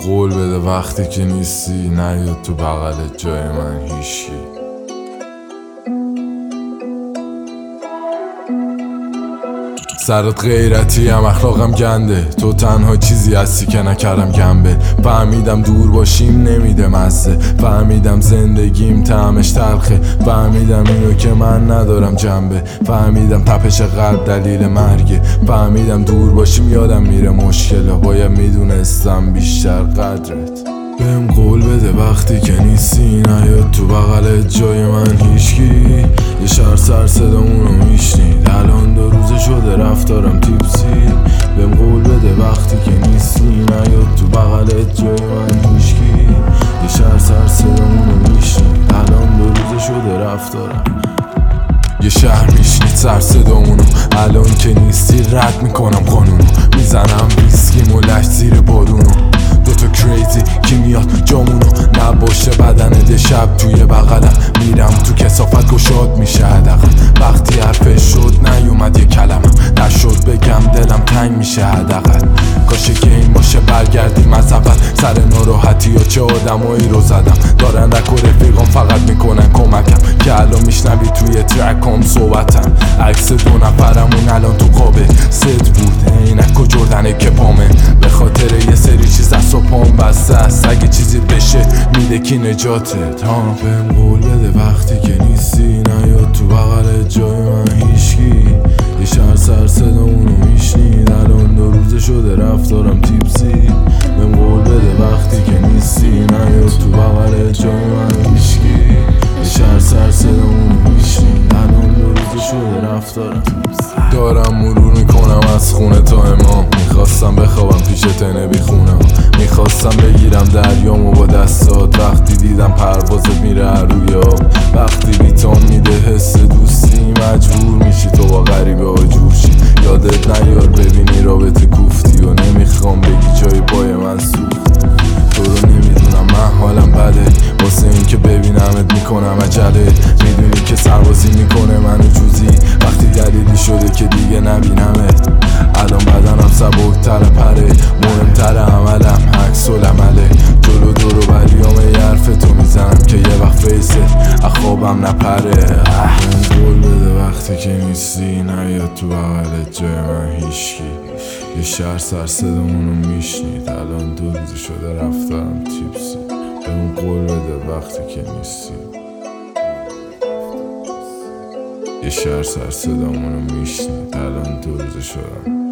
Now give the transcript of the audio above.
قول بده وقتی که نیستی نیاد تو بغلت جای من هیشکی. سرت غیرتی هم اخلاقم گنده، تو تنها چیزی هستی که نکردم گنبه. فهمیدم دور باشیم نمیده مزه، فهمیدم زندگیم طعمش تلخه، فهمیدم اینو که من ندارم جنبه، فهمیدم تپش قلب دلیل مرگه، فهمیدم دور باشیم یادم میره مشکله، باید میدونستم بیشتر قدرت. بهم قول بده وقتی که نیستی نیاد تو بغلت جای من هیشکی. یه شهر سر صدامونو میشنید، الان 2 روزه شده رفتارم تیپسی. بهم قول بده وقتی که نیستی نیاد تو بغلت جای من هیشکی. یه شهر سر صدامونو میشنید، الان 2 روزه شده رفتارم. یه شهر میشنید سر صدامونو، الان که نیستی رد میکنم قانونو، میزنم ویسکیم و لش زیر بارونو. دوتا کریزی کی میاد جامونو، نباشه بدنت شب توی بغلم، میرم تو کثافت گشاد میشه حدقم. وقتی حرفش شد نیومد یه کلمم، نشد بگم دلم تنگ میشه حدقل. کاشه که این باشه برگردیم از اول، سر ناراحتی ها چه آدمایی رو زدم، دارن رک و رفیقام فقط میکنن کمکم، که الان میشنوی توی ترکام صحبتم. عکس 2 نفرمون الان تو قابه ست بود، عینک و جردنه که پامه، به خاطر یه سری چیز دست و پام بسته است، اگه چیزی بشه میده کی نجاتت ها. بهم قول بده وقتی که نیستی نیاد تو بغلت جای من هیشکی. یه شهر سر صدامونو میشنید، الان 2 روزه شده رفتارم تیپسی. بهم قول بده وقتی که نیستی نیاد تو بغلت جای من هیشکی. یه شهر سر صدامونو میشنید، الان 2 روزه شده رفتارم تیپسی. دارم مرور میکنم از خونه تا امام، میخواستم بخوابم پیش تنه بی خونم، میخواستم بگیرم دریامو با دستات، وقتی دیدم پروازت میره روی آب، وقتی ریتام میده حس دوستی، مجبور میشی تو با غریبه ها جوشی. یادت نیار ببینی رابطه کوفتی و نمیخوام بگی جای پای من سوخت. تو رو نمیدونم من حالم بده، واسه این که ببینمت میکنم عجله، میدونی که سربازی میکنه منو جوزی، وقتی دلیلی شده که دیگه نبینمت. الان بدنم سبکتر پره، مهمتر عملم عکس العمله، جلو دور و بریام یه حرف تو میزنم که یه وقت فیست اخوابم نپره. من قول بده وقتی که نیستی نیاد تو بغلت جای من هیشکی. یه شهر سر صدامونو میشنید، الان 2 روز شده رفتارم تیپسی. بهم قول بده وقتی که نیستی. یه شهر سر صدامونو میشنید، الان 2 روز شدم